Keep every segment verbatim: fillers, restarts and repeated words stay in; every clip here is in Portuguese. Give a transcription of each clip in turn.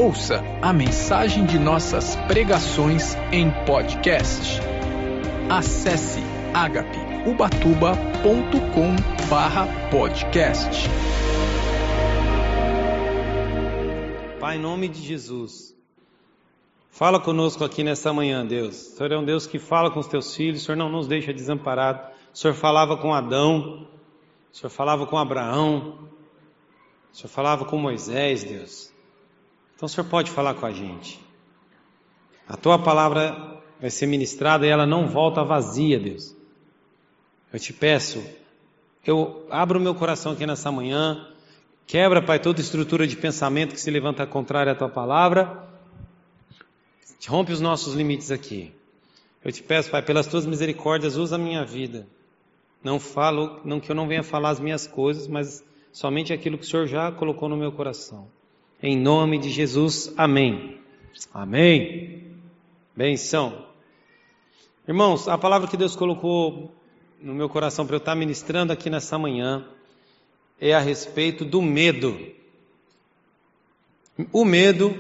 Ouça a mensagem de nossas pregações em podcast. Acesse agape ubatuba ponto com barra podcast. Pai, em nome de Jesus, fala conosco aqui nessa manhã, Deus. O Senhor é um Deus que fala com os teus filhos, o Senhor não nos deixa desamparados. O Senhor falava com Adão, o Senhor falava com Abraão, o Senhor falava com Moisés, Deus. Então o Senhor pode falar com a gente. A tua palavra vai ser ministrada e ela não volta vazia, Deus. Eu te peço, eu abro o meu coração aqui nessa manhã, quebra, Pai, toda estrutura de pensamento que se levanta contrária à tua palavra, rompe os nossos limites aqui. Eu te peço, Pai, pelas tuas misericórdias, usa a minha vida. Não falo, não que eu não venha falar as minhas coisas, mas somente aquilo que o Senhor já colocou no meu coração. Em nome de Jesus, amém. Amém. Benção. Irmãos, a palavra que Deus colocou no meu coração para eu estar ministrando aqui nessa manhã é a respeito do medo. O medo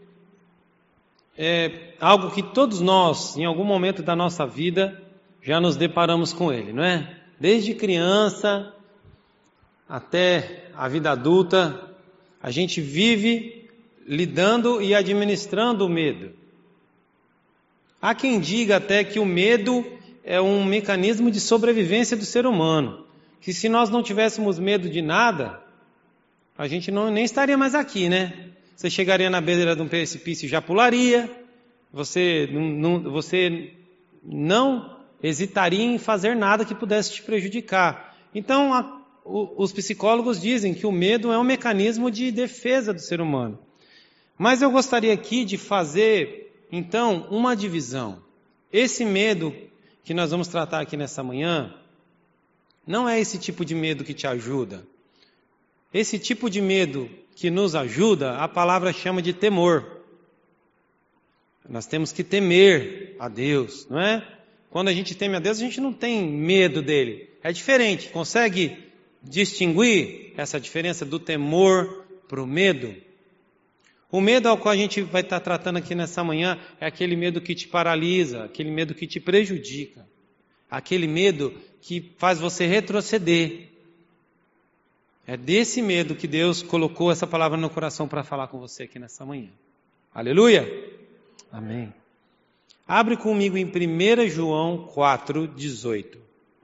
é algo que todos nós, em algum momento da nossa vida, já nos deparamos com ele, não é? Desde criança até a vida adulta, a gente vive lidando e administrando o medo. Há quem diga até que o medo é um mecanismo de sobrevivência do ser humano, que se nós não tivéssemos medo de nada, a gente não, nem estaria mais aqui, né? Você chegaria na beira de um precipício e já pularia, você não, você não hesitaria em fazer nada que pudesse te prejudicar. Então, a, o, os psicólogos dizem que o medo é um mecanismo de defesa do ser humano. Mas eu gostaria aqui de fazer, então, uma divisão. Esse medo que nós vamos tratar aqui nessa manhã, não é esse tipo de medo que te ajuda. Esse tipo de medo que nos ajuda, a palavra chama de temor. Nós temos que temer a Deus, não é? Quando a gente teme a Deus, a gente não tem medo dele. É diferente. Consegue distinguir essa diferença do temor para o medo? O medo ao qual a gente vai estar tratando aqui nessa manhã é aquele medo que te paralisa, aquele medo que te prejudica, aquele medo que faz você retroceder. É desse medo que Deus colocou essa palavra no coração para falar com você aqui nessa manhã. Aleluia! Amém. Abre comigo em primeira João quatro, dezoito.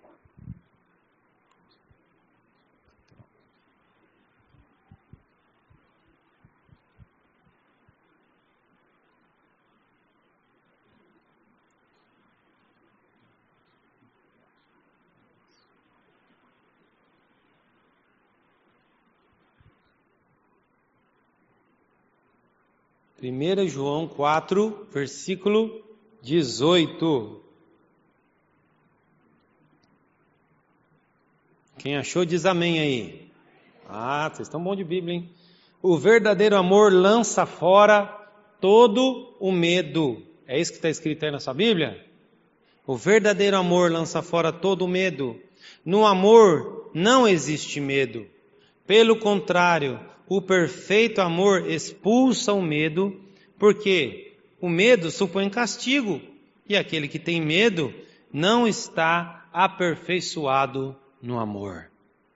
primeira João quatro, versículo dezoito. Quem achou diz amém aí. Ah, vocês estão bons de Bíblia, hein? O verdadeiro amor lança fora todo o medo. É isso que está escrito aí na sua Bíblia? O verdadeiro amor lança fora todo o medo. No amor não existe medo. Pelo contrário, o perfeito amor expulsa o medo, porque o medo supõe castigo, e aquele que tem medo não está aperfeiçoado no amor.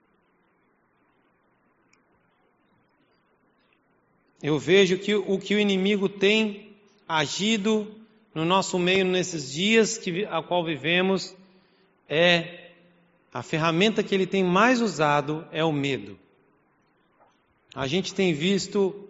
Eu vejo que o que o inimigo tem agido no nosso meio nesses dias que, a qual vivemos, é a ferramenta que ele tem mais usado é o medo. A gente tem visto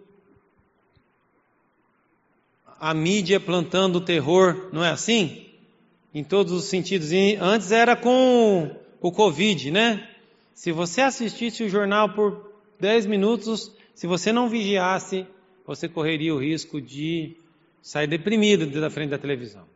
a mídia plantando o terror, não é assim? Em todos os sentidos. E antes era com o Covid, né? Se você assistisse o jornal por dez minutos, se você não vigiasse, você correria o risco de sair deprimido da frente da televisão.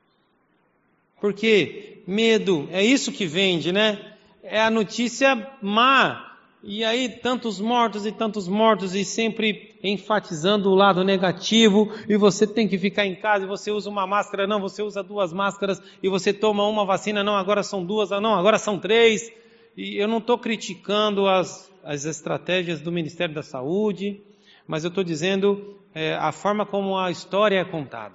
Porque medo, é isso que vende, né? É a notícia má. E aí tantos mortos e tantos mortos e sempre enfatizando o lado negativo, e você tem que ficar em casa, e você usa uma máscara, não, você usa duas máscaras, e você toma uma vacina, não, agora são duas, não, agora são três. E eu não estou criticando as, as estratégias do Ministério da Saúde, mas eu estou dizendo é, a forma como a história é contada.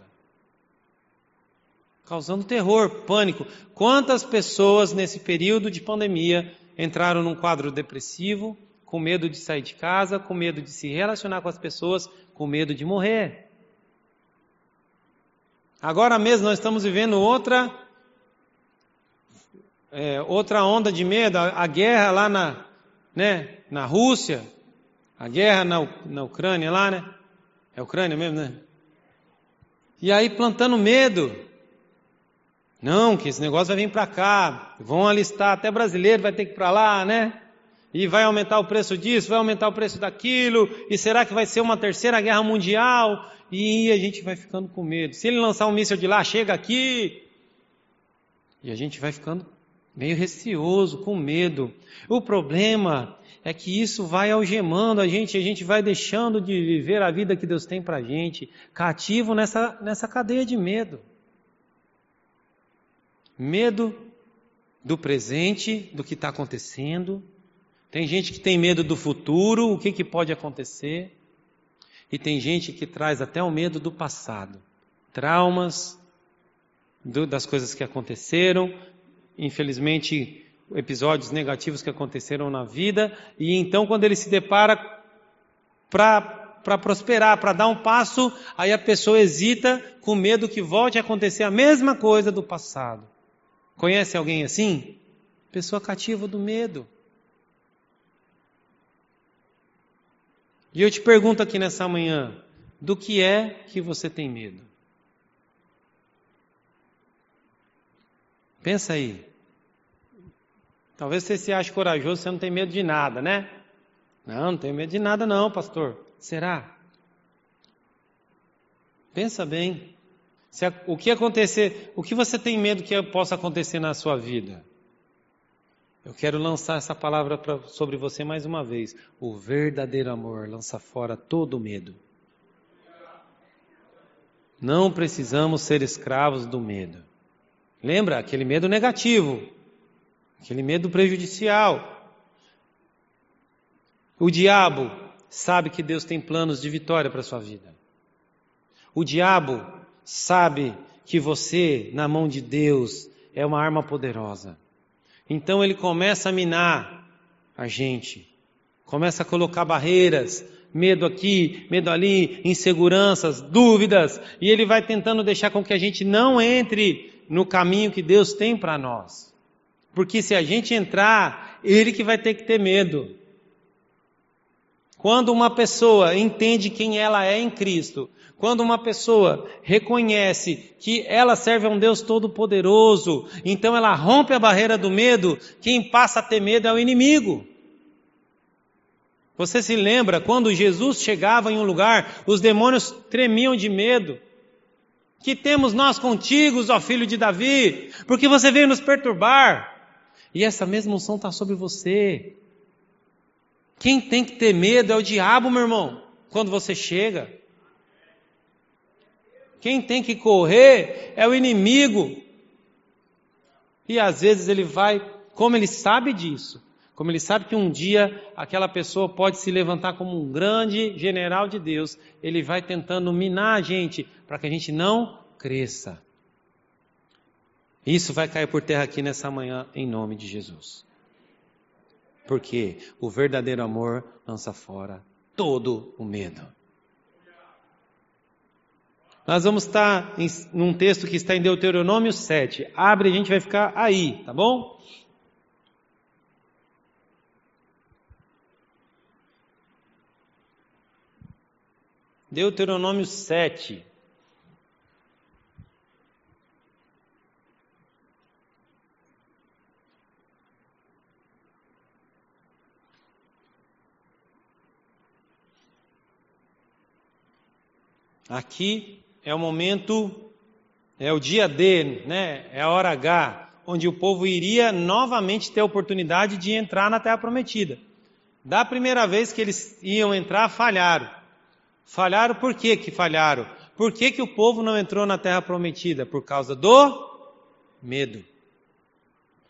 Causando terror, pânico. Quantas pessoas nesse período de pandemia entraram num quadro depressivo, com medo de sair de casa, com medo de se relacionar com as pessoas, com medo de morrer? Agora mesmo nós estamos vivendo outra, é, outra onda de medo, a, a guerra lá na, né, na Rússia, a guerra na, na Ucrânia lá, né? É Ucrânia mesmo, né? E aí plantando medo. Não, que esse negócio vai vir para cá, vão alistar, até brasileiro vai ter que ir para lá, né? E vai aumentar o preço disso, vai aumentar o preço daquilo, e será que vai ser uma terceira guerra mundial? E a gente vai ficando com medo. Se ele lançar um míssil de lá, chega aqui. E a gente vai ficando meio receoso, com medo. O problema é que isso vai algemando a gente, a gente vai deixando de viver a vida que Deus tem para a gente, cativo nessa, nessa cadeia de medo. Medo do presente, do que está acontecendo. Tem gente que tem medo do futuro, o que, que pode acontecer. E tem gente que traz até o medo do passado. Traumas do, das coisas que aconteceram. Infelizmente, episódios negativos que aconteceram na vida. E então, quando ele se depara para para prosperar, para dar um passo, aí a pessoa hesita com medo que volte a acontecer a mesma coisa do passado. Conhece alguém assim? Pessoa cativa do medo. E eu te pergunto aqui nessa manhã, do que é que você tem medo? Pensa aí. Talvez você se ache corajoso, você não tem medo de nada, né? Não, não tenho medo de nada não, pastor. Será? Pensa bem. Se, o que acontecer, o que você tem medo que possa acontecer na sua vida? Eu quero lançar essa palavra pra, sobre você mais uma vez. O verdadeiro amor lança fora todo medo. Não precisamos ser escravos do medo. Lembra? Aquele medo negativo. Aquele medo prejudicial. O diabo sabe que Deus tem planos de vitória para a sua vida. O diabo sabe que você, na mão de Deus, é uma arma poderosa. Então ele começa a minar a gente. Começa a colocar barreiras, medo aqui, medo ali, inseguranças, dúvidas. E ele vai tentando deixar com que a gente não entre no caminho que Deus tem para nós. Porque se a gente entrar, ele que vai ter que ter medo. Quando uma pessoa entende quem ela é em Cristo, quando uma pessoa reconhece que ela serve a um Deus todo-poderoso, então ela rompe a barreira do medo, quem passa a ter medo é o inimigo. Você se lembra quando Jesus chegava em um lugar, os demônios tremiam de medo. Que temos nós contigo, ó filho de Davi, porque você veio nos perturbar. E essa mesma unção está sobre você. Quem tem que ter medo é o diabo, meu irmão, quando você chega. Quem tem que correr é o inimigo. E às vezes ele vai, como ele sabe disso, como ele sabe que um dia aquela pessoa pode se levantar como um grande general de Deus, ele vai tentando minar a gente para que a gente não cresça. Isso vai cair por terra aqui nessa manhã, em nome de Jesus. Porque o verdadeiro amor lança fora todo o medo. Nós vamos estar em num texto que está em Deuteronômio sete. Abre, a gente vai ficar aí, tá bom? Deuteronômio sete. Aqui é o momento, é o dia D, né? É a hora H, onde o povo iria novamente ter a oportunidade de entrar na Terra Prometida. Da primeira vez que eles iam entrar, falharam. Falharam por quê que falharam? Por que que o povo não entrou na Terra Prometida? Por causa do medo.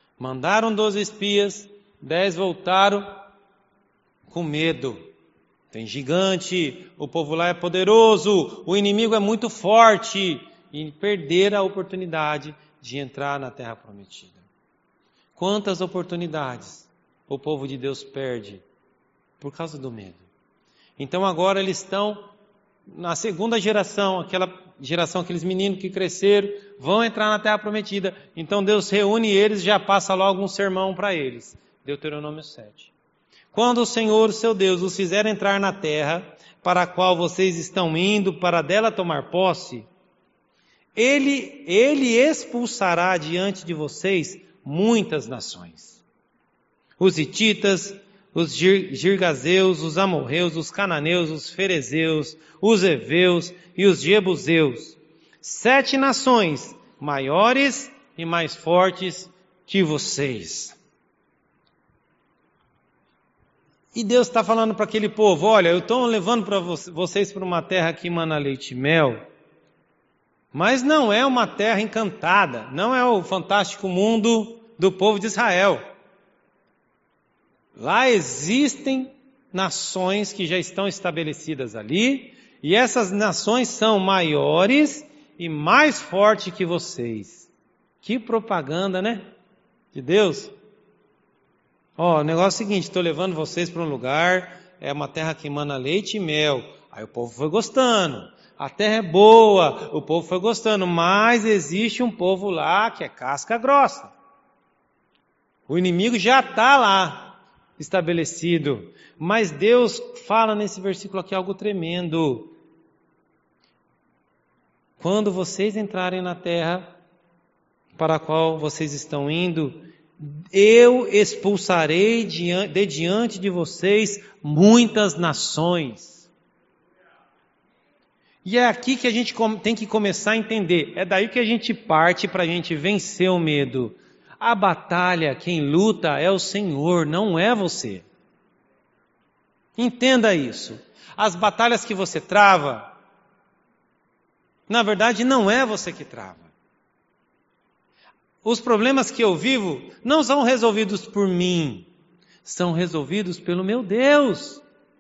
Mandaram doze espias, dez voltaram com medo. Tem gigante, o povo lá é poderoso, o inimigo é muito forte, e perder a oportunidade de entrar na terra prometida. Quantas oportunidades o povo de Deus perde por causa do medo? Então agora eles estão na segunda geração, aquela geração, aqueles meninos que cresceram, vão entrar na terra prometida. Então Deus reúne eles e já passa logo um sermão para eles. Deuteronômio sete. Quando o Senhor, seu Deus, os fizer entrar na terra para a qual vocês estão indo, para dela tomar posse, Ele, ele expulsará diante de vocês muitas nações. Os hititas, os girgazeus, os amorreus, os cananeus, os ferezeus, os heveus e os jebuseus. Sete nações maiores e mais fortes que vocês. E Deus está falando para aquele povo, olha, eu estou levando para vocês para uma terra que emana leite e mel, mas não é uma terra encantada, não é o fantástico mundo do povo de Israel. Lá existem nações que já estão estabelecidas ali, e essas nações são maiores e mais fortes que vocês. Que propaganda, né? De Deus. Ó, o negócio é o seguinte, estou levando vocês para um lugar, é uma terra que emana leite e mel. Aí o povo foi gostando. A terra é boa, o povo foi gostando, mas existe um povo lá que é casca grossa. O inimigo já está lá, estabelecido. Mas Deus fala nesse versículo aqui algo tremendo. Quando vocês entrarem na terra para a qual vocês estão indo, eu expulsarei de diante de vocês muitas nações. E é aqui que a gente tem que começar a entender. É daí que a gente parte para a gente vencer o medo. A batalha, quem luta é o Senhor, não é você. Entenda isso. As batalhas que você trava, na verdade não é você que trava. Os problemas que eu vivo não são resolvidos por mim, são resolvidos pelo meu Deus.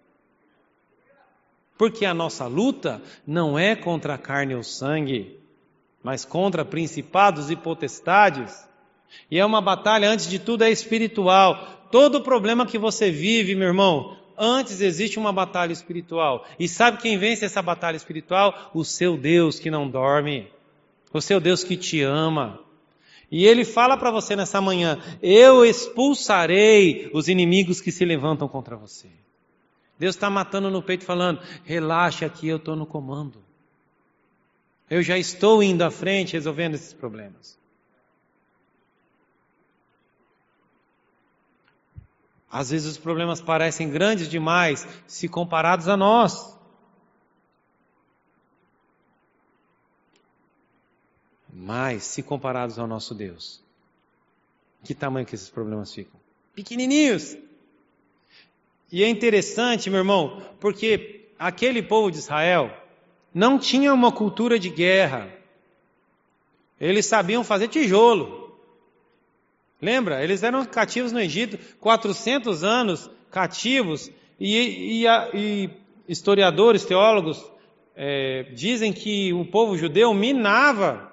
Porque a nossa luta não é contra a carne ou sangue, mas contra principados e potestades. E é uma batalha, antes de tudo, é espiritual. Todo problema que você vive, meu irmão, antes existe uma batalha espiritual. E sabe quem vence essa batalha espiritual? O seu Deus que não dorme. O seu Deus que te ama. E Ele fala para você nessa manhã, eu expulsarei os inimigos que se levantam contra você. Deus está matando no peito falando, relaxa aqui, eu estou no comando. Eu já estou indo à frente resolvendo esses problemas. Às vezes os problemas parecem grandes demais se comparados a nós. Mas se comparados ao nosso Deus, que tamanho que esses problemas ficam? Pequenininhos. E é interessante, meu irmão, porque aquele povo de Israel não tinha uma cultura de guerra. Eles sabiam fazer tijolo. Lembra? Eles eram cativos no Egito, quatrocentos anos cativos, e, e, e historiadores, teólogos, é, dizem que o povo judeu minava,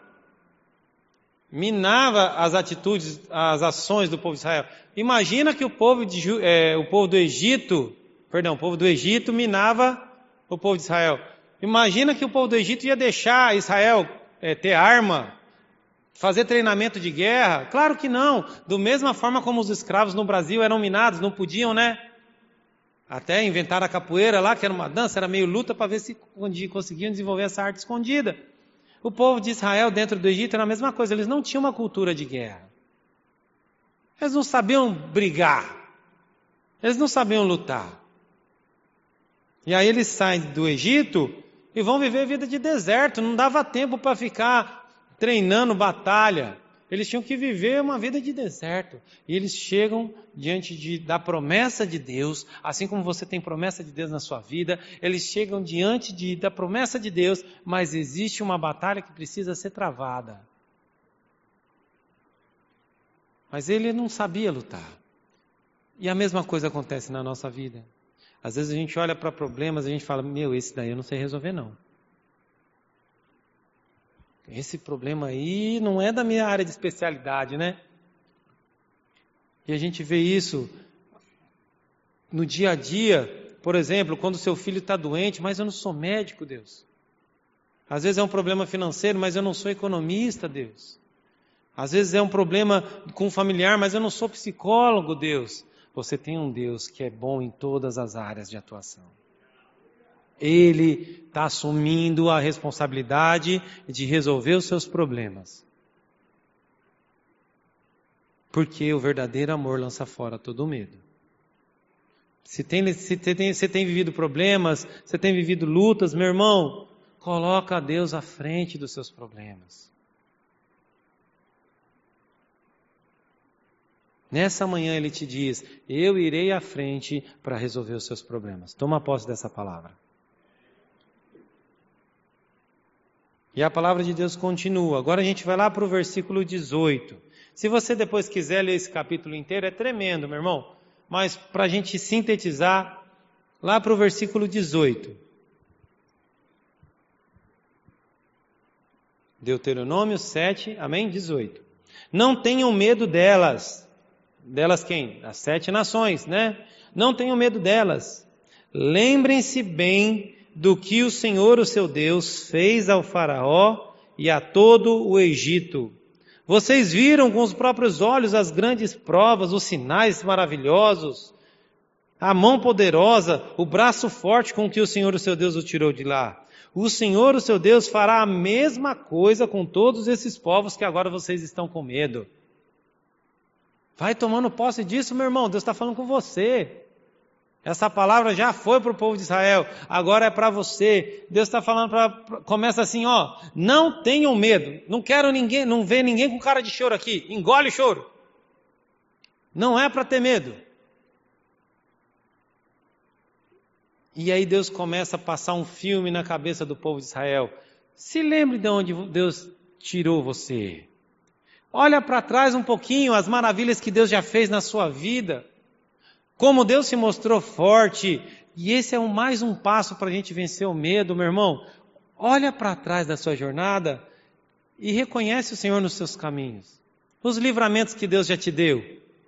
minava as atitudes, as ações do povo de Israel. Imagina que o povo, de, é, o povo do Egito, perdão, o povo do Egito minava o povo de Israel. Imagina que o povo do Egito ia deixar Israel é, ter arma, fazer treinamento de guerra? Claro que não. Da mesma forma como os escravos no Brasil eram minados, não podiam, né? Até inventaram a capoeira lá, que era uma dança, era meio luta para ver se conseguiam desenvolver essa arte escondida. O povo de Israel dentro do Egito era a mesma coisa, eles não tinham uma cultura de guerra. Eles não sabiam brigar. Eles não sabiam lutar. E aí eles saem do Egito e vão viver vida de deserto. Não dava tempo para ficar treinando batalha. Eles tinham que viver uma vida de deserto. E eles chegam diante de, da promessa de Deus, assim como você tem promessa de Deus na sua vida, eles chegam diante de, da promessa de Deus, mas existe uma batalha que precisa ser travada. Mas ele não sabia lutar. E a mesma coisa acontece na nossa vida. Às vezes a gente olha para problemas e a gente fala, meu, esse daí eu não sei resolver não. Esse problema aí não é da minha área de especialidade, né? E a gente vê isso no dia a dia, por exemplo, quando seu filho está doente, mas eu não sou médico, Deus. Às vezes é um problema financeiro, mas eu não sou economista, Deus. Às vezes é um problema com um familiar, mas eu não sou psicólogo, Deus. Você tem um Deus que é bom em todas as áreas de atuação. Ele está assumindo a responsabilidade de resolver os seus problemas. Porque o verdadeiro amor lança fora todo o medo. Se tem, se tem, você tem vivido problemas, você tem vivido lutas, meu irmão, coloca a Deus à frente dos seus problemas. Nessa manhã Ele te diz, eu irei à frente para resolver os seus problemas. Toma posse dessa palavra. E a palavra de Deus continua. Agora a gente vai lá para o versículo dezoito. Se você depois quiser ler esse capítulo inteiro, é tremendo, meu irmão. Mas para a gente sintetizar, lá para o versículo dezoito. Deuteronômio sete, amém? dezoito. Não tenham medo delas. Delas quem? As sete nações, né? Não tenham medo delas. Lembrem-se bem do que o Senhor, o seu Deus, fez ao Faraó e a todo o Egito. Vocês viram com os próprios olhos as grandes provas, os sinais maravilhosos, a mão poderosa, o braço forte com que o Senhor, o seu Deus, o tirou de lá. O Senhor, o seu Deus, fará a mesma coisa com todos esses povos que agora vocês estão com medo. Vai tomando posse disso, meu irmão. Deus está falando com você. Essa palavra já foi para o povo de Israel, agora é para você. Deus está falando para... Começa assim, ó, não tenham medo. Não quero ninguém, não ver ninguém com cara de choro aqui. Engole o choro. Não é para ter medo. E aí Deus começa a passar um filme na cabeça do povo de Israel. Se lembre de onde Deus tirou você. Olha para trás um pouquinho as maravilhas que Deus já fez na sua vida. Como Deus se mostrou forte. E esse é um, mais um passo para a gente vencer o medo, meu irmão. Olha para trás da sua jornada e reconhece o Senhor nos seus caminhos. Os livramentos que Deus já te deu.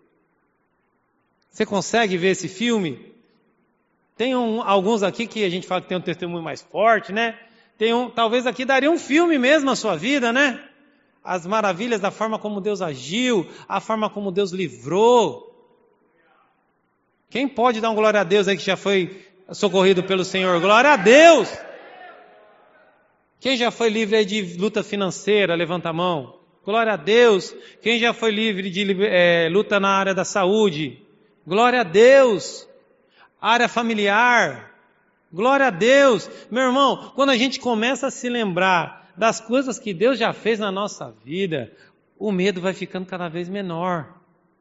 Você consegue ver esse filme? Tem um, alguns aqui que a gente fala que tem um testemunho mais forte, né? Tem um, talvez aqui daria um filme mesmo a sua vida, né? As maravilhas da forma como Deus agiu, a forma como Deus livrou. Quem pode dar um glória a Deus aí que já foi socorrido pelo Senhor? Glória a Deus! Quem já foi livre aí de luta financeira? Levanta a mão. Glória a Deus! Quem já foi livre de é, luta na área da saúde? Glória a Deus! Área familiar? Glória a Deus! Meu irmão, quando a gente começa a se lembrar das coisas que Deus já fez na nossa vida, o medo vai ficando cada vez menor.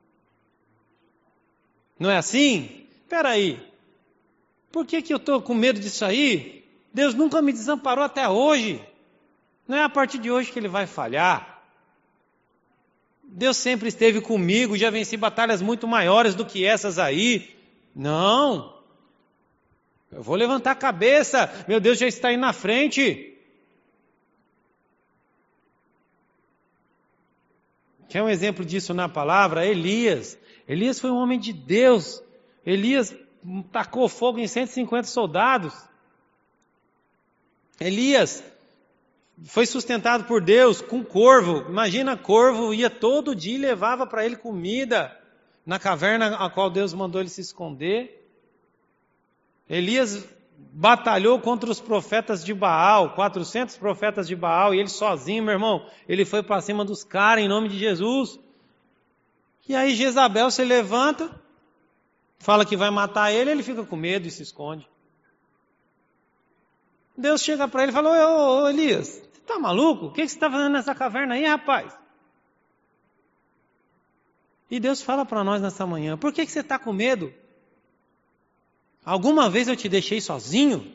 Não é assim? Espera aí. Por que que eu estou com medo disso aí? Deus nunca me desamparou até hoje. Não é a partir de hoje que Ele vai falhar. Deus sempre esteve comigo, já venci batalhas muito maiores do que essas aí. Não. Eu vou levantar a cabeça. Meu Deus já está aí na frente. Quer um exemplo disso na palavra? Elias. Elias foi um homem de Deus. Elias tacou fogo em cento e cinquenta soldados. Elias foi sustentado por Deus com corvo. Imagina, corvo ia todo dia e levava para ele comida na caverna a qual Deus mandou ele se esconder. Elias batalhou contra os profetas de Baal, quatrocentos profetas de Baal, e ele sozinho, meu irmão, ele foi para cima dos caras em nome de Jesus. E aí Jezabel se levanta, fala que vai matar ele, ele fica com medo e se esconde. Deus chega para ele e fala, ô, ô Elias, você está maluco? O que, que você está fazendo nessa caverna aí, rapaz? E Deus fala para nós nessa manhã, por que, que você está com medo? Alguma vez eu te deixei sozinho?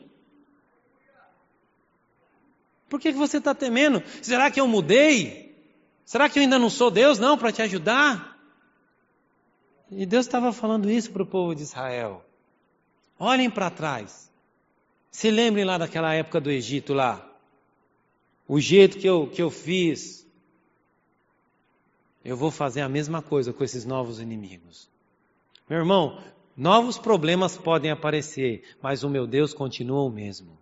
Por que, que você está temendo? Será que eu mudei? Será que eu ainda não sou Deus, não, para te ajudar? E Deus estava falando isso para o povo de Israel. Olhem para trás. Se lembrem lá daquela época do Egito lá. O jeito que eu, que eu fiz. Eu vou fazer a mesma coisa com esses novos inimigos. Meu irmão, novos problemas podem aparecer, mas o meu Deus continua o mesmo.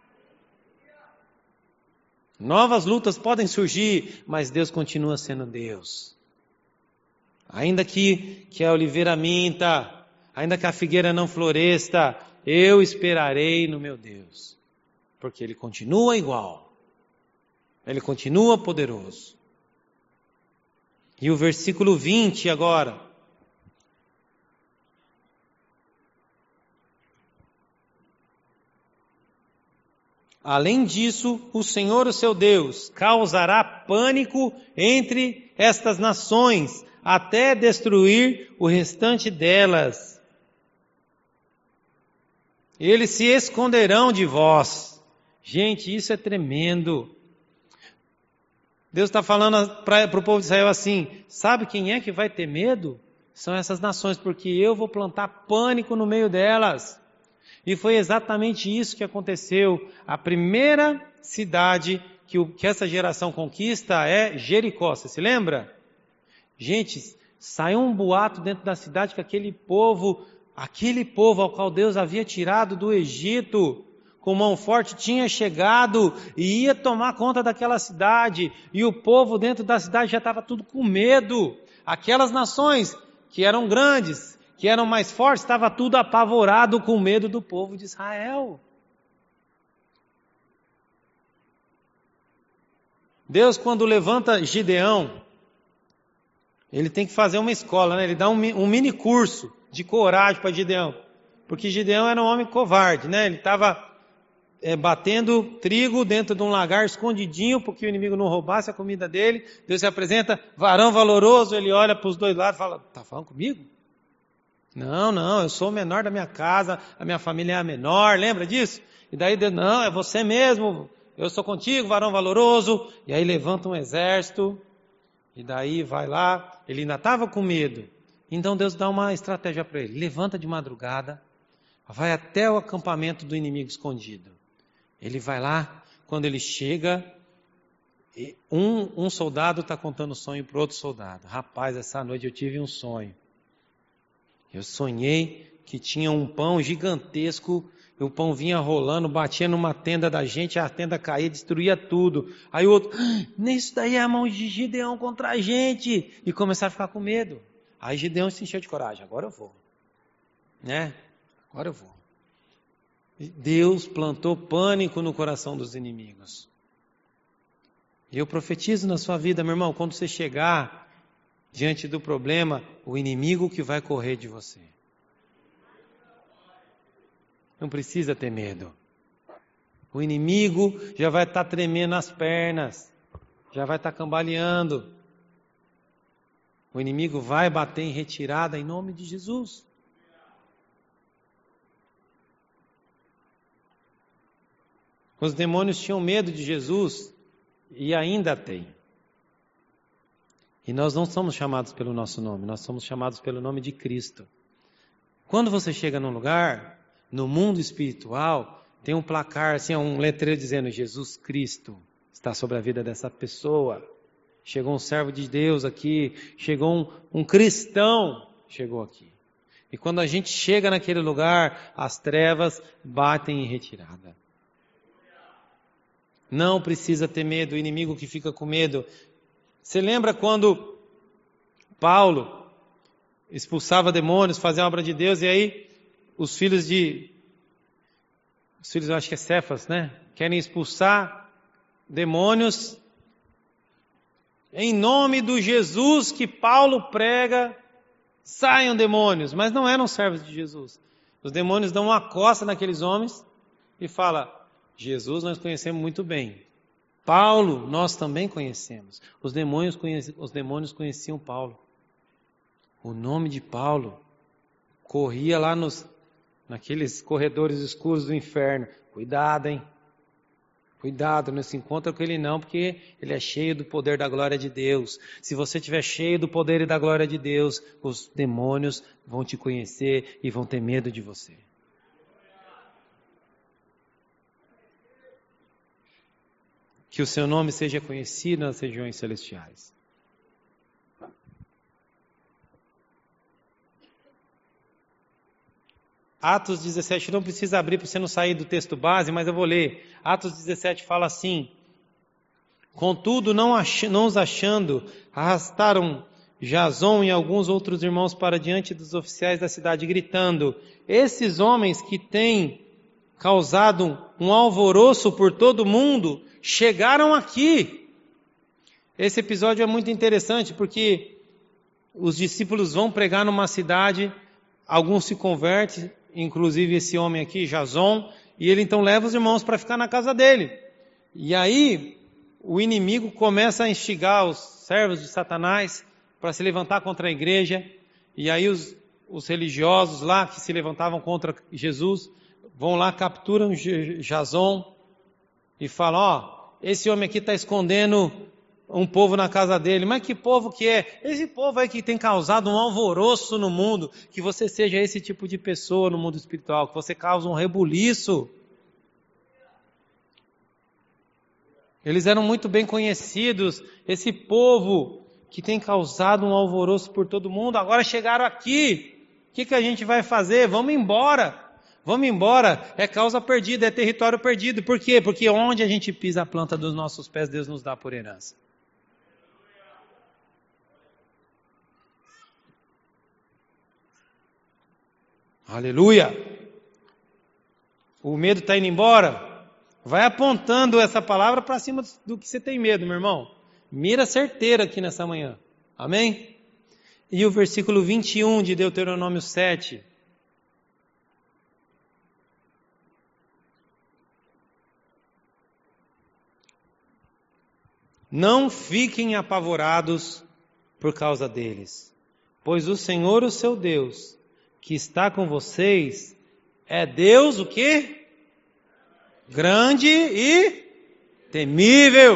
Novas lutas podem surgir, mas Deus continua sendo Deus. Ainda que, que a oliveira minta, ainda que a figueira não floresça, eu esperarei no meu Deus. Porque Ele continua igual. Ele continua poderoso. E o versículo vinte agora. Além disso, o Senhor, o seu Deus, causará pânico entre estas nações, até destruir o restante delas. Eles se esconderão de vós. Gente, isso é tremendo. Deus está falando para o povo de Israel assim, sabe quem é que vai ter medo? São essas nações, porque eu vou plantar pânico no meio delas. E foi exatamente isso que aconteceu. A primeira cidade que, o, que essa geração conquista é Jericó. Você se lembra? Gente, saiu um boato dentro da cidade que aquele povo, aquele povo ao qual Deus havia tirado do Egito, com mão forte, tinha chegado e ia tomar conta daquela cidade. E o povo dentro da cidade já estava tudo com medo. Aquelas nações que eram grandes, que eram mais fortes, estava tudo apavorado com medo do povo de Israel. Deus, quando levanta Gideão, ele tem que fazer uma escola, né? Ele dá um, um mini curso de coragem para Gideão. Porque Gideão era um homem covarde, né? Ele estava é, batendo trigo dentro de um lagar escondidinho, porque o inimigo não roubasse a comida dele. Deus se apresenta, varão valoroso, ele olha para os dois lados e fala, está falando comigo? Não, não, eu sou o menor da minha casa, a minha família é a menor, lembra disso? E daí Deus, não, é você mesmo, eu sou contigo, varão valoroso. E aí levanta um exército, e daí vai lá, ele ainda estava com medo. Então Deus dá uma estratégia para ele, levanta de madrugada, vai até o acampamento do inimigo escondido. Ele vai lá, quando ele chega, um, um soldado está contando o sonho para outro soldado. Rapaz, essa noite eu tive um sonho. Eu sonhei que tinha um pão gigantesco, o pão vinha rolando, batia numa tenda da gente, a tenda caía, destruía tudo. Aí o outro, ah, isso daí é a mão de Gideão contra a gente. E começaram a ficar com medo. Aí Gideão se encheu de coragem, agora eu vou. Né? Agora eu vou. Deus plantou pânico no coração dos inimigos. E eu profetizo na sua vida, meu irmão, quando você chegar diante do problema, o inimigo que vai correr de você. Não precisa ter medo. O inimigo já vai estar tremendo as pernas, já vai estar cambaleando. O inimigo vai bater em retirada em nome de Jesus. Os demônios tinham medo de Jesus e ainda têm. E nós não somos chamados pelo nosso nome, nós somos chamados pelo nome de Cristo. Quando você chega num lugar, no mundo espiritual, tem um placar, assim, um letreiro dizendo Jesus Cristo está sobre a vida dessa pessoa. Chegou um servo de Deus aqui, chegou um, um cristão, chegou aqui. E quando a gente chega naquele lugar, as trevas batem em retirada. Não precisa ter medo, o inimigo que fica com medo. Você lembra quando Paulo expulsava demônios, fazia a obra de Deus, e aí os filhos de, os filhos eu acho que é Cefas, né? Querem expulsar demônios em nome do Jesus que Paulo prega, saiam demônios, mas não eram servos de Jesus. Os demônios dão uma coça naqueles homens e fala, Jesus nós conhecemos muito bem. Paulo nós também conhecemos. Os demônios, conheci, os demônios conheciam Paulo. O nome de Paulo corria lá nos, naqueles corredores escuros do inferno. Cuidado, hein? Cuidado, não se encontra com ele não, porque ele é cheio do poder da glória de Deus. Se você estiver cheio do poder e da glória de Deus, os demônios vão te conhecer e vão ter medo de você. que o seu nome seja conhecido nas regiões celestiais. Atos dezessete, não precisa abrir para você não sair do texto base, mas eu vou ler. Atos dezessete fala assim: contudo, não, ach, não os achando, arrastaram Jason e alguns outros irmãos para diante dos oficiais da cidade, gritando: esses homens que têm causado um alvoroço por todo mundo, chegaram aqui. Esse episódio é muito interessante, porque os discípulos vão pregar numa cidade, alguns se convertem, inclusive esse homem aqui, Jason, e ele então leva os irmãos para ficar na casa dele. E aí o inimigo começa a instigar os servos de Satanás para se levantar contra a igreja, e aí os, os religiosos lá que se levantavam contra Jesus vão lá, capturam Jason e falam: ó, esse homem aqui está escondendo um povo na casa dele. Mas que povo que é? Esse povo aí que tem causado um alvoroço no mundo. Que você seja esse tipo de pessoa no mundo espiritual, que você causa um rebuliço. Eles eram muito bem conhecidos, esse povo que tem causado um alvoroço por todo mundo, agora chegaram aqui. O que, que a gente vai fazer? Vamos embora. Vamos embora. É causa perdida, é território perdido. Por quê? Porque onde a gente pisa a planta dos nossos pés, Deus nos dá por herança. Aleluia! O medo está indo embora? Vai apontando essa palavra para cima do que você tem medo, meu irmão. Mira certeira aqui nessa manhã. Amém? E o versículo vinte e um de Deuteronômio sete. Não fiquem apavorados por causa deles, pois o Senhor, o seu Deus, que está com vocês, é Deus o quê? Grande e temível.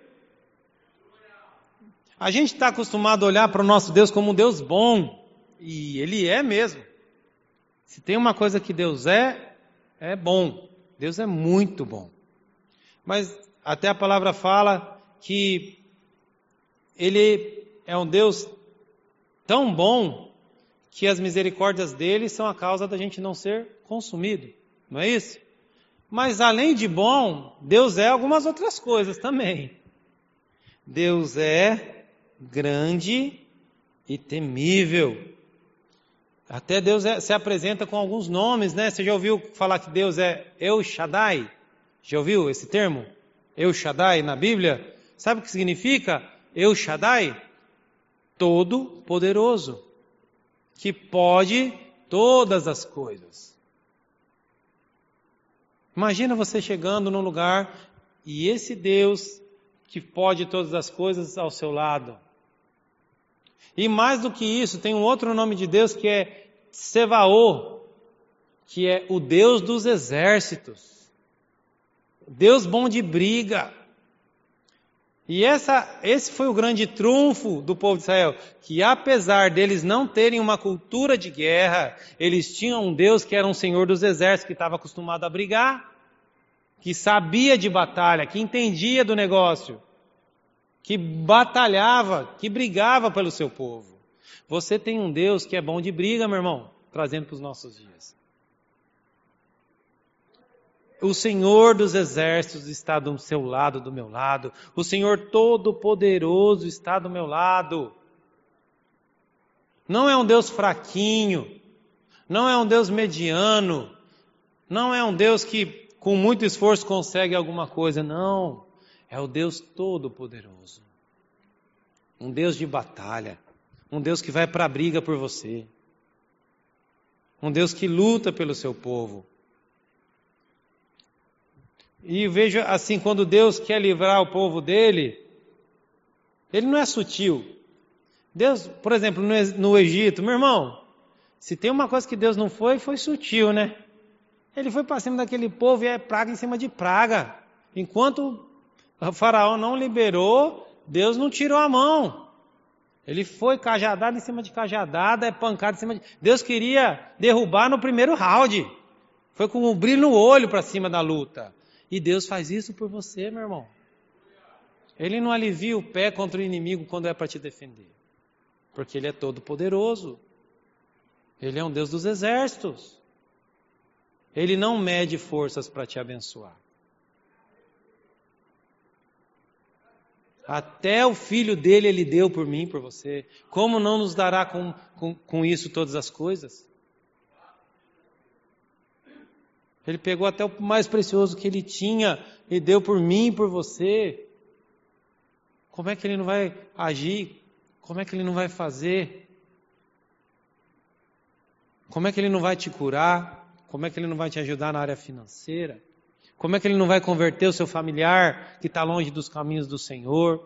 A gente está acostumado a olhar para o nosso Deus como um Deus bom, e Ele é mesmo. Se tem uma coisa que Deus é, é bom. Deus é muito bom. Mas até a palavra fala que Ele é um Deus tão bom que as misericórdias dele são a causa da gente não ser consumido, não é isso? Mas além de bom, Deus é algumas outras coisas também. Deus é grande e temível. Até Deus é, se apresenta com alguns nomes, né? Você já ouviu falar que Deus é El Shaddai? Já ouviu esse termo? El Shaddai na Bíblia? Sabe o que significa El Shaddai? Todo poderoso, que pode todas as coisas. Imagina você chegando num lugar e esse Deus que pode todas as coisas ao seu lado. E mais do que isso, tem um outro nome de Deus que é Sevaô, que é o Deus dos exércitos. Deus bom de briga. E essa, esse foi o grande trunfo do povo de Israel, que apesar deles não terem uma cultura de guerra, eles tinham um Deus que era um Senhor dos exércitos, que estava acostumado a brigar, que sabia de batalha, que entendia do negócio, que batalhava, que brigava pelo seu povo. Você tem um Deus que é bom de briga, meu irmão, trazendo para os nossos dias. O Senhor dos exércitos está do seu lado, do meu lado. O Senhor Todo-Poderoso está do meu lado. Não é um Deus fraquinho. Não é um Deus mediano. Não é um Deus que com muito esforço consegue alguma coisa. Não. É o Deus Todo-Poderoso. Um Deus de batalha. Um Deus que vai para a briga por você. Um Deus que luta pelo seu povo. E veja assim, quando Deus quer livrar o povo dele, ele não é sutil. Deus, por exemplo, no Egito, meu irmão, se tem uma coisa que Deus não foi, foi sutil, né? Ele foi para cima daquele povo e é praga em cima de praga. Enquanto o faraó não liberou, Deus não tirou a mão. Ele foi cajadada em cima de cajadada, é pancada em cima de... Deus queria derrubar no primeiro round. Foi com um brilho no olho para cima da luta. E Deus faz isso por você, meu irmão. Ele não alivia o pé contra o inimigo quando é para te defender. Porque Ele é todo poderoso. Ele é um Deus dos exércitos. Ele não mede forças para te abençoar. Até o Filho dele Ele deu por mim, por você. Como não nos dará com, com, com isso todas as coisas? Ele pegou até o mais precioso que Ele tinha e deu por mim e por você. Como é que Ele não vai agir? Como é que Ele não vai fazer? Como é que Ele não vai te curar? Como é que Ele não vai te ajudar na área financeira? Como é que Ele não vai converter o seu familiar que está longe dos caminhos do Senhor?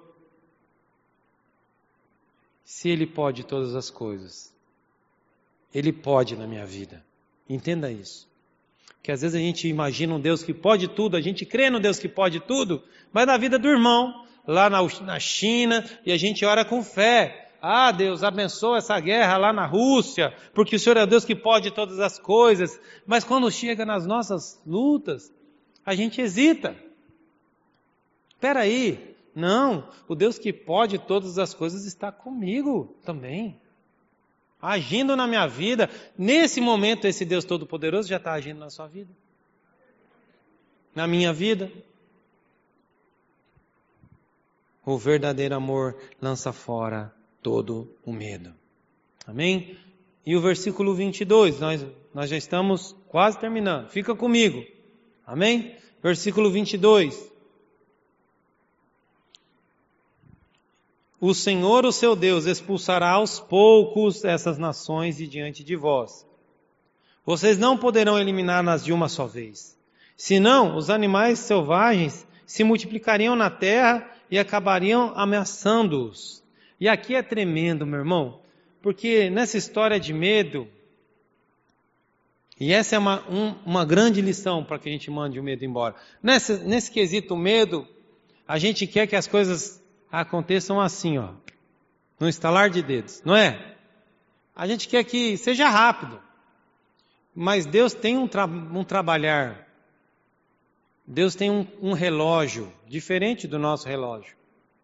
Se Ele pode todas as coisas, Ele pode na minha vida. Entenda isso. Porque às vezes a gente imagina um Deus que pode tudo, a gente crê no Deus que pode tudo, mas na vida do irmão, lá na, na China, e a gente ora com fé. Ah, Deus, abençoa essa guerra lá na Rússia, porque o Senhor é o Deus que pode todas as coisas. Mas quando chega nas nossas lutas, a gente hesita. Espera aí, não, o Deus que pode todas as coisas está comigo também. Agindo na minha vida. Nesse momento, esse Deus Todo-Poderoso já está agindo na sua vida. Na minha vida. O verdadeiro amor lança fora todo o medo. Amém? E o versículo vinte e dois, nós, nós já estamos quase terminando. Fica comigo. Amém? Versículo vinte e dois. O Senhor, o seu Deus, expulsará aos poucos essas nações de diante de vós. Vocês não poderão eliminá-las de uma só vez. Senão, os animais selvagens se multiplicariam na terra e acabariam ameaçando-os. E aqui é tremendo, meu irmão, porque nessa história de medo, e essa é uma, um, uma grande lição para que a gente mande o medo embora. Nesse, nesse quesito medo, a gente quer que as coisas aconteçam assim, ó, no estalar de dedos, não é? A gente quer que seja rápido, mas Deus tem um, tra- um trabalhar, Deus tem um, um relógio diferente do nosso relógio.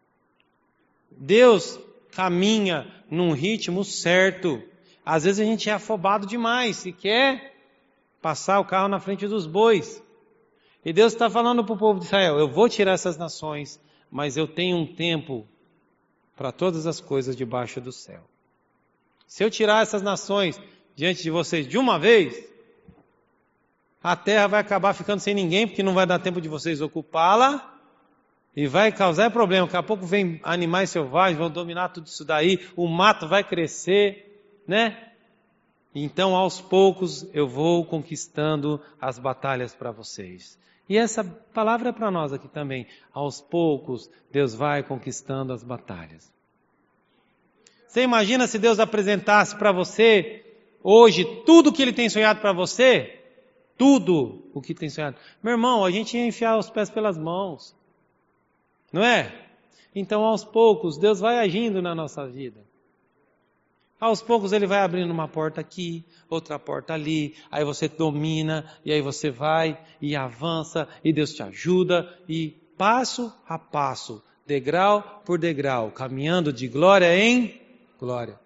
Deus caminha num ritmo certo. Às vezes a gente é afobado demais e quer passar o carro na frente dos bois. E Deus está falando para o povo de Israel, eu vou tirar essas nações, mas eu tenho um tempo para todas as coisas debaixo do céu. Se eu tirar essas nações diante de vocês de uma vez, a terra vai acabar ficando sem ninguém, porque não vai dar tempo de vocês ocupá-la, e vai causar problema. Daqui a pouco vem animais selvagens, vão dominar tudo isso daí, o mato vai crescer, né? Então, aos poucos, eu vou conquistando as batalhas para vocês. E essa palavra é para nós aqui também. Aos poucos, Deus vai conquistando as batalhas. Você imagina se Deus apresentasse para você, hoje, tudo o que Ele tem sonhado para você? Tudo o que tem sonhado. Meu irmão, a gente ia enfiar os pés pelas mãos. Não é? Então, aos poucos, Deus vai agindo na nossa vida. Aos poucos Ele vai abrindo uma porta aqui, outra porta ali, aí você domina, e aí você vai e avança, e Deus te ajuda, e passo a passo, degrau por degrau, caminhando de glória em glória.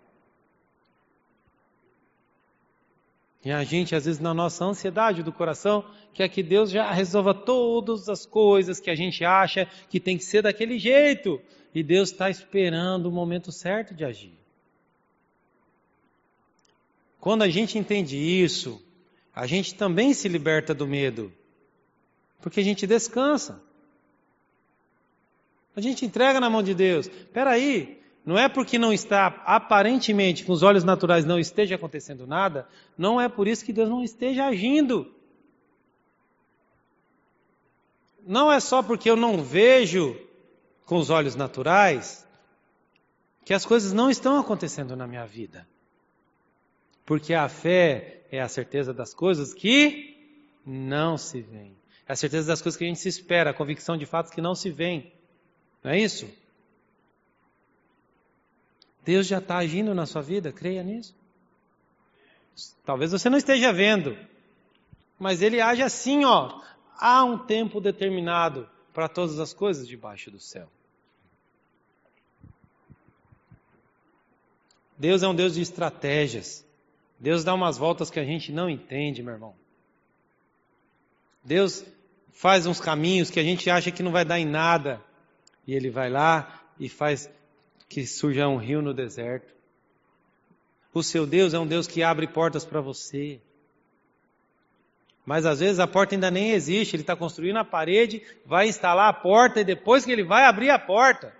E a gente, às vezes, na nossa ansiedade do coração, quer que Deus já resolva todas as coisas que a gente acha que tem que ser daquele jeito. E Deus está esperando o momento certo de agir. Quando a gente entende isso, a gente também se liberta do medo. Porque a gente descansa. A gente entrega na mão de Deus. Espera aí. Não é porque não está, aparentemente, com os olhos naturais não esteja acontecendo nada, não é por isso que Deus não esteja agindo. Não é só porque eu não vejo com os olhos naturais que as coisas não estão acontecendo na minha vida. Porque a fé é a certeza das coisas que não se veem. É a certeza das coisas que a gente se espera, a convicção de fatos que não se veem. Não é isso? Deus já está agindo na sua vida, creia nisso. Talvez você não esteja vendo, mas Ele age assim, ó. Há um tempo determinado para todas as coisas debaixo do céu. Deus é um Deus de estratégias. Deus dá umas voltas que a gente não entende, meu irmão. Deus faz uns caminhos que a gente acha que não vai dar em nada. E Ele vai lá e faz que surja um rio no deserto. O seu Deus é um Deus que abre portas para você. Mas às vezes a porta ainda nem existe. Ele está construindo a parede, vai instalar a porta e depois que Ele vai abrir a porta.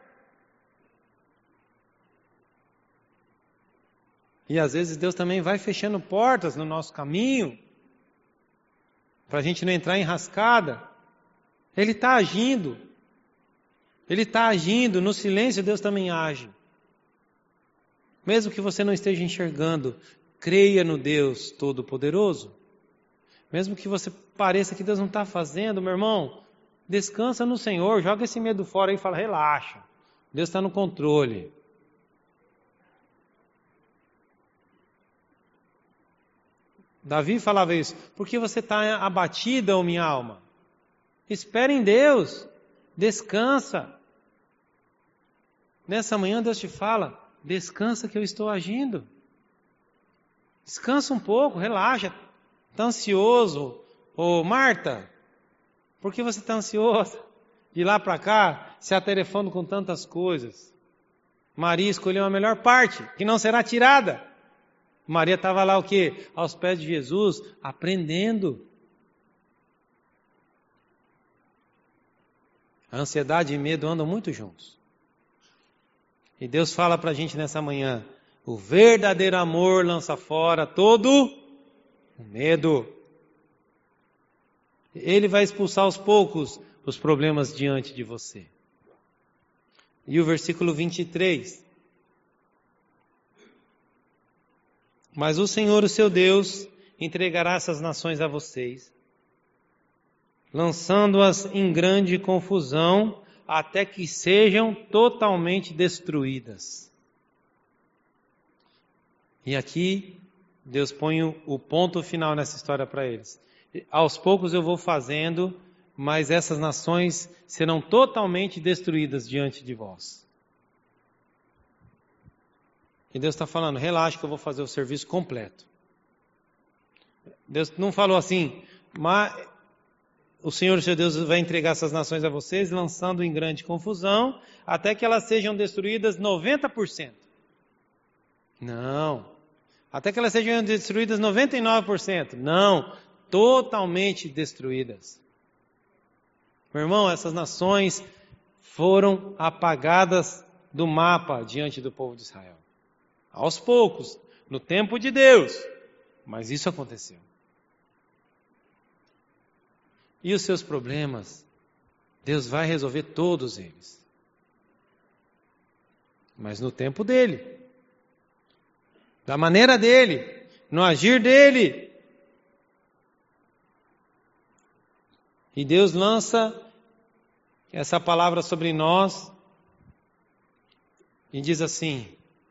E às vezes Deus também vai fechando portas no nosso caminho, para a gente não entrar em enrascada. Ele está agindo. Ele está agindo. No silêncio Deus também age. Mesmo que você não esteja enxergando, creia no Deus Todo-Poderoso. Mesmo que você pareça que Deus não está fazendo, meu irmão, descansa no Senhor, joga esse medo fora aí e fala, relaxa. Deus está no controle. Davi falava isso, por que você está abatida, ó minha alma? Espere em Deus, descansa. Nessa manhã Deus te fala, descansa que eu estou agindo. Descansa um pouco, relaxa. Está ansioso? Ô Marta, por que você está ansiosa? De lá para cá, se atarefando com tantas coisas. Maria escolheu a melhor parte, que não será tirada. Maria estava lá o quê? Aos pés de Jesus, aprendendo. A ansiedade e medo andam muito juntos. E Deus fala para a gente nessa manhã, o verdadeiro amor lança fora todo o medo. Ele vai expulsar aos poucos os problemas diante de você. E o versículo vinte e três. Mas o Senhor, o seu Deus, entregará essas nações a vocês, lançando-as em grande confusão, até que sejam totalmente destruídas. E aqui, Deus põe o ponto final nessa história para eles. Aos poucos eu vou fazendo, mas essas nações serão totalmente destruídas diante de vós. E Deus está falando, relaxa que eu vou fazer o serviço completo. Deus não falou assim, mas o Senhor, o seu Deus, vai entregar essas nações a vocês, lançando em grande confusão, até que elas sejam destruídas noventa por cento. Não. Até que elas sejam destruídas noventa e nove por cento. Não. Totalmente destruídas. Meu irmão, essas nações foram apagadas do mapa diante do povo de Israel. Aos poucos, no tempo de Deus. Mas isso aconteceu. E os seus problemas, Deus vai resolver todos eles. Mas no tempo dele. Da maneira dele. No agir dele. E Deus lança essa palavra sobre nós. E diz assim.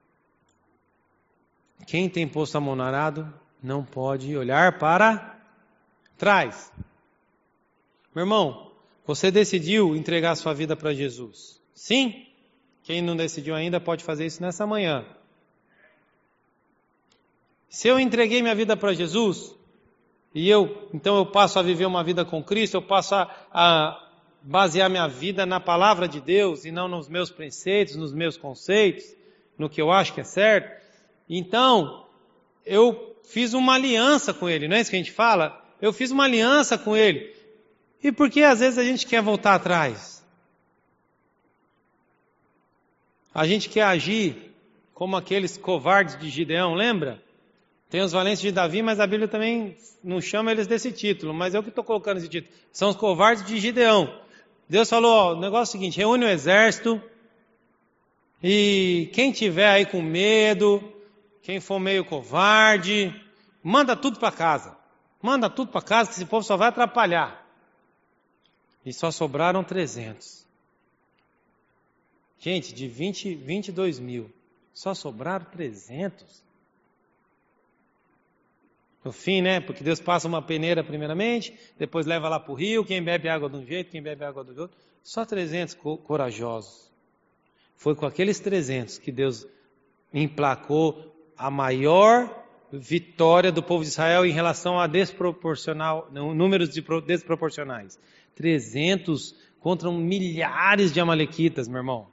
Quem tem posto a mão no arado não pode olhar para trás. Meu irmão, você decidiu entregar sua vida para Jesus? Sim? Quem não decidiu ainda pode fazer isso nessa manhã. Se eu entreguei minha vida para Jesus, e eu, então eu passo a viver uma vida com Cristo, eu passo a, a basear minha vida na palavra de Deus e não nos meus preceitos, nos meus conceitos, no que eu acho que é certo. Então, eu fiz uma aliança com Ele, não é isso que a gente fala? Eu fiz uma aliança com Ele. E por que às vezes a gente quer voltar atrás? A gente quer agir como aqueles covardes de Gideão, lembra? Tem os valentes de Davi, mas a Bíblia também não chama eles desse título, mas eu que estou colocando esse título. São os covardes de Gideão. Deus falou, ó, o negócio é o seguinte, reúne o exército, e quem tiver aí com medo, quem for meio covarde, manda tudo para casa. Manda tudo para casa, que esse povo só vai atrapalhar. E só sobraram trezentos. Gente, de vinte, vinte e dois mil, só sobraram trezentos. No fim, né? Porque Deus passa uma peneira primeiramente, depois leva lá para o rio, quem bebe água de um jeito, quem bebe água do outro. Só trezentos corajosos. Foi com aqueles trezentos que Deus emplacou a maior vitória do povo de Israel em relação a desproporcional, não, números de desproporcionais. trezentos contra milhares de amalequitas, meu irmão.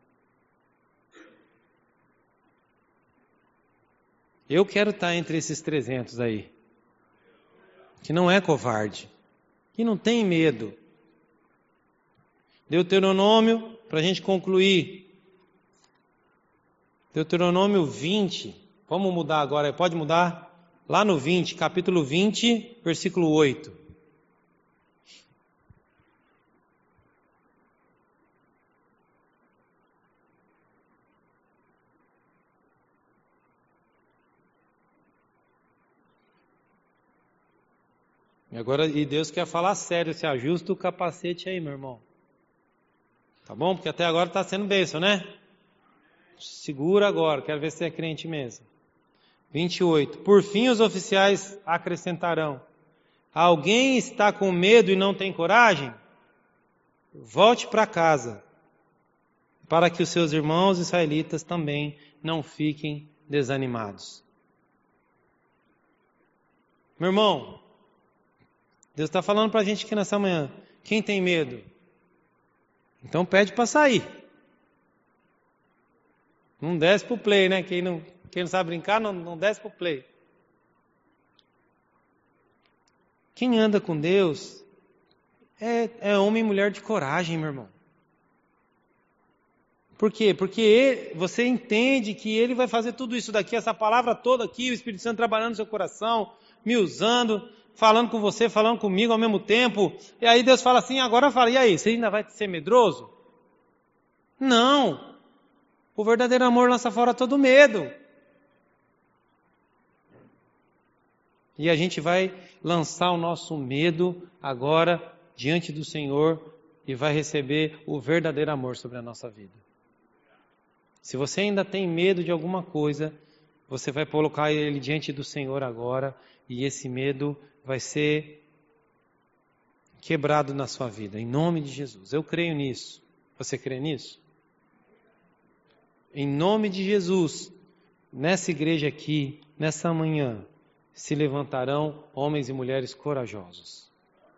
Eu quero estar entre esses trezentos aí, que não é covarde, que não tem medo. Deuteronômio, para a gente concluir. Deuteronômio vinte, vamos mudar agora, pode mudar? Lá no vinte, capítulo vinte, versículo oito. E agora, e Deus quer falar sério, se ajusta o capacete aí, meu irmão. Tá bom? Porque até agora está sendo bênção, né? Segura agora, quero ver se é crente mesmo. vinte e oito. Por fim, os oficiais acrescentarão: alguém está com medo e não tem coragem? Volte para casa, para que os seus irmãos israelitas também não fiquem desanimados. Meu irmão, Deus está falando para a gente aqui nessa manhã. Quem tem medo? Então pede para sair. Não desce para o play, né? Quem não, quem não sabe brincar, não, não desce para o play. Quem anda com Deus é, é homem e mulher de coragem, meu irmão. Por quê? Porque ele, você entende que Ele vai fazer tudo isso daqui, essa palavra toda aqui, o Espírito Santo trabalhando no seu coração, me usando, falando com você, falando comigo ao mesmo tempo. E aí Deus fala assim, agora fala, e aí, você ainda vai ser medroso? Não. O verdadeiro amor lança fora todo medo. E a gente vai lançar o nosso medo agora diante do Senhor e vai receber o verdadeiro amor sobre a nossa vida. Se você ainda tem medo de alguma coisa, você vai colocar ele diante do Senhor agora e esse medo vai ser quebrado na sua vida, em nome de Jesus. Eu creio nisso. Você crê nisso? Em nome de Jesus, nessa igreja aqui, nessa manhã, se levantarão homens e mulheres corajosos.